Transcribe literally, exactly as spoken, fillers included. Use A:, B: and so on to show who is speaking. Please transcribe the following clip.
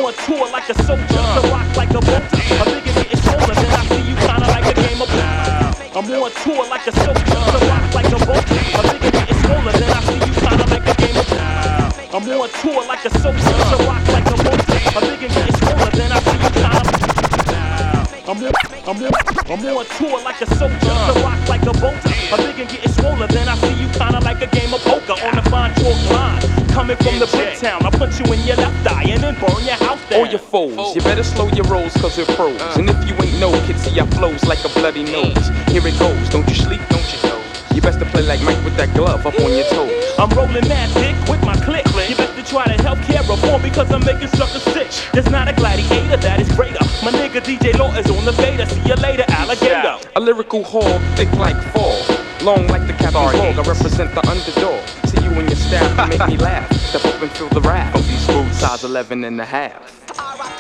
A: on tour like a soldier, to rock like a vulture. A nigga getting swollen, then I see you kinda like a game of poker. I'm on tour like a soldier, to rock like a vulture. A nigga getting swollen, then I see you kinda like a game of poker. I'm on tour like a soldier, to rock like a vulture. A nigga getting swollen, then I see you kinda. I'm on, I'm on, I'm on tour like a soldier, to rock like a vulture. A nigga getting swollen, then I see you kinda like a game of poker on the fine chalk line. Coming from the brick town, I'll punch you in your left eye and then burn your house down.
B: All your foes, you better slow your rolls cause we're pros. And if you ain't know, kids see our flows like a bloody nose. Here it goes, don't you sleep, don't you know? You best to play like Mike with that glove up on your toes.
A: I'm rolling mad dick with my click. You best to try to help care reform because I'm making suckers sick. There's not a gladiator that is greater. My nigga D J Law is on the beta. See you later, alligator.
B: A lyrical hog, thick like fall, long like the captain's log. I represent the underdog. See you and your staff, you make me laugh. Step up and feel the wrath of these smooth size eleven and a half.